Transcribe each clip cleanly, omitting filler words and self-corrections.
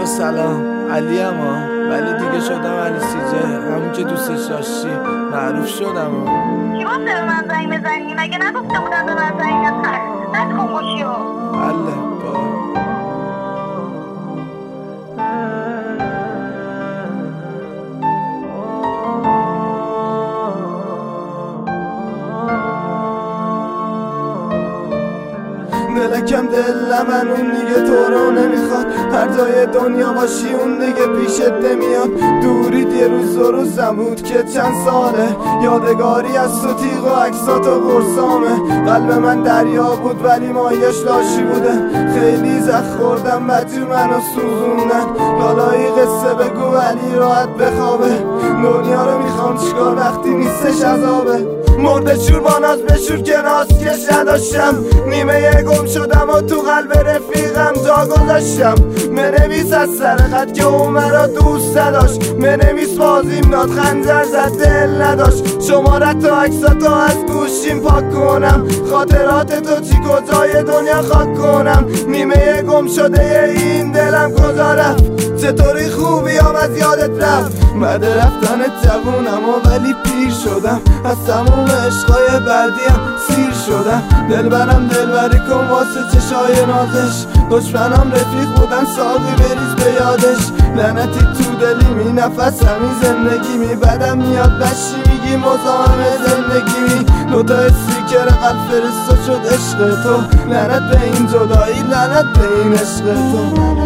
آقا سلام، علی اما ولی دیگه شدم علی سیجه، همون که دوستش داشتی. معروف شدم. کی گفته به من زنگ بزنی؟ مگه نگفته بودن به من زنگ نزن؟ نکن گوشیو. بله با دلکم دل من اون دیگه تو رو نمیخواد، هر جای دنیا باشی اون دیگه پیشت نمیاد. دورید یه روز و روزم بود که چند ساله، یادگاری از تو تیغ و عکسات و قرصامه. قلب من دریا بود ولی مایش لاشی بوده، خیلی زخم خوردم بدجور منو سوزوندن. حالایی قصه بگو ولی راحت بخوابه، دنیا رو میخوام چیکار وقتی نیستش عذابه. مرده شور با ناز بشور که ناز کش نداشتم، نیمه گم شدم و تو قلب رفیقم جا گذاشتم. منویس از سر خط که اون مرا دوست نداشت، منویس بازیم داد خنجر زد دل نداشت. شمارت و عکساتو از گوشیم پاک کنم، خاطرات تو چی کجای دنیا خاک کنم. نیمه گم شده این دلم کجا رفت، چطوری خوبی از یادت رفت. بعد رفتن جوونم و ولی پیر شدم، از تموم عشقای بعدیم سیر شدم. دلبرم دلبری کن واسه چشای نازش، دشمنم رفیق بودن ساقی بریز به یادش. لعنتی تو دلی می نفسم این زندگی می بدم میاد بشی میگی مزاحم زندگی می. دوتا استیکر قلب فرستا شد عشق تو، لعنت به این جدایی لعنت به این عشق تو.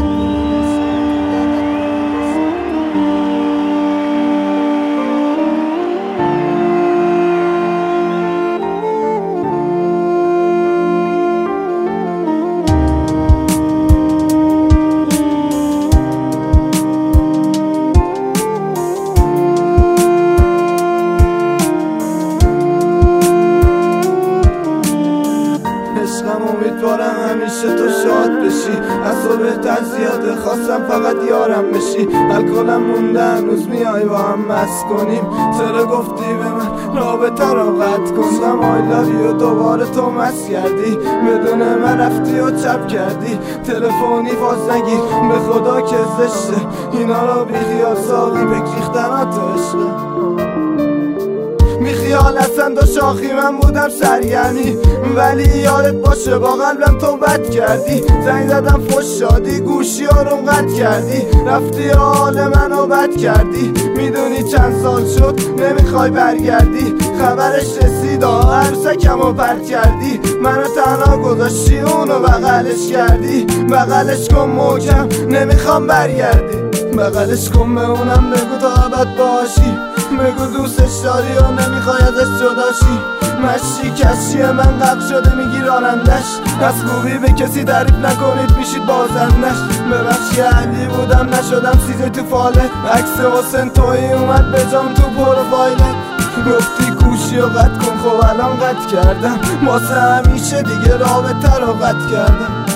امیدوارم همیشه تو شاد بشی، از تو بهتر زیاده خواستم فقط یارم بشی. الکلم مونده هنوز میای با هم مست کنیم، چرا گفتی به من رابطه رو قطع کن. I love you دوباره تو مست کردی، بدون من رفتی و چپ کردی. تلفنی باز نگیر به خدا که زشته، اینا رو بیخیال ساقی بکریختن تو عشقه. بیخیال اصلا دو شاخی من بودم سرگرمی، ولی یادت باشه با قلبم تو بد کردی. زنگ زدم فش شادی گوشی ها رو قطع کردی، رفتی حال منو بد کردی. میدونی چند سال شد نمیخوای برگردی، خبرش رسید عروسکم رو پرت کردی. منو تنها گذاشتی اونو بغلش کردی، بغلش کن محکم نمیخوام برگردی. بغلش کن به اونم بگو تا ابد باشی، بگو دوستش داری و نمیخوای ازش جداشی. مشی کشی من غرق شده میگی رانندش، از خوبی به کسی تعریف نکنید میشید بازندش. ببخشی علی بودم نشدم سیزه تو فاله، عکس حسین توی اومد به جام تو پروفایلت. گفتی گوشی رو قطع کن، خب الان قطع کردم واسه همیشه دیگه رابطه رو قطع کردم.